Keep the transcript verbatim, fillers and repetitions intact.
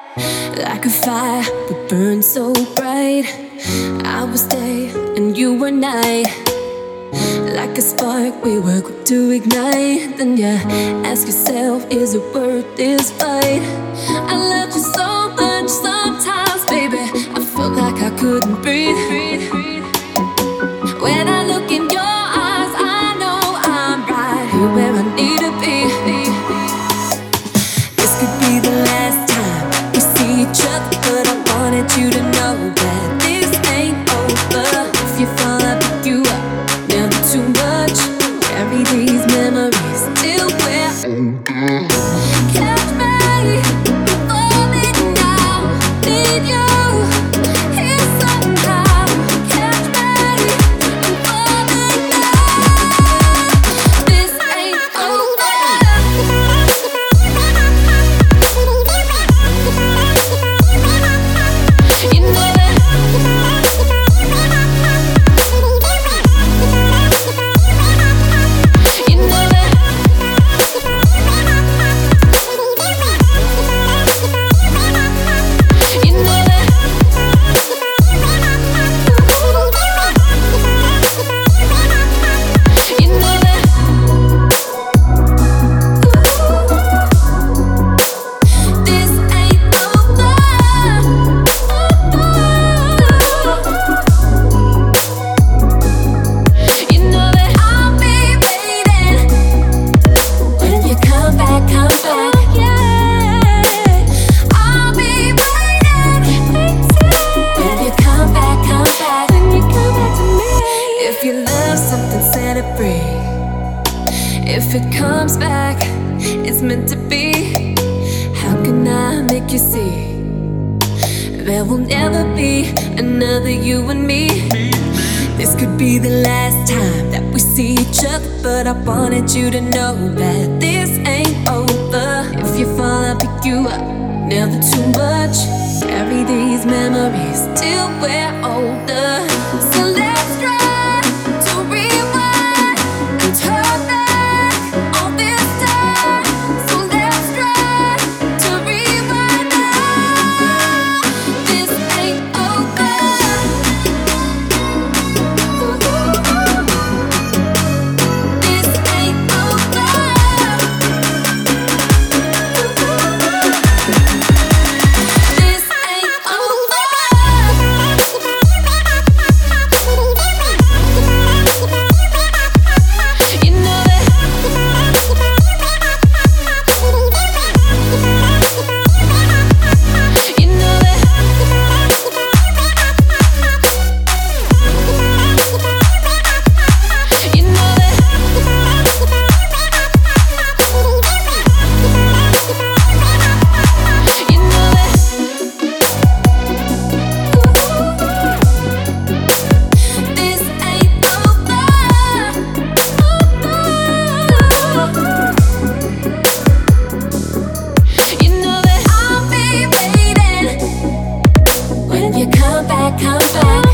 Like a fire, we burn so bright. I was day and you were night. Like a spark, we were quick to ignite. Then you ask yourself, is it worth this fight? I loved you so much, sometimes, baby, I felt like I couldn't breathe. When I look in your eyes, I know I'm right here where I need to be. This could be the last time we see each other, but I wanted you to know that this ain't over. If you fall, I'll pick you up. Never too much. Carry these memories till we're older. Catch me, I'm falling now. Need you here somehow. Catch me, I'm falling now. This ain't over. You know that. You know that. You know that. You know that. This ain't over. You know that I'll be waiting when you come back, come back. Yeah, I'll be waiting when you come back, come back. When you come back to me. If you love something, set it free. If it comes back, it's meant to be. How can I make you see? There will never be another you and me. This could be the last time that we see each other, but I wanted you to know that this ain't over. If you fall, I'll pick you up. Never too much. Carry these memories till we're older. So let's try to rewind and turn back all this time. So let's try to rewind now. This ain't over. This ain't over. This ain't over. You know that. You know that. You know that. You know that. This ain't over. You know that I'll be waiting when you come back, come back.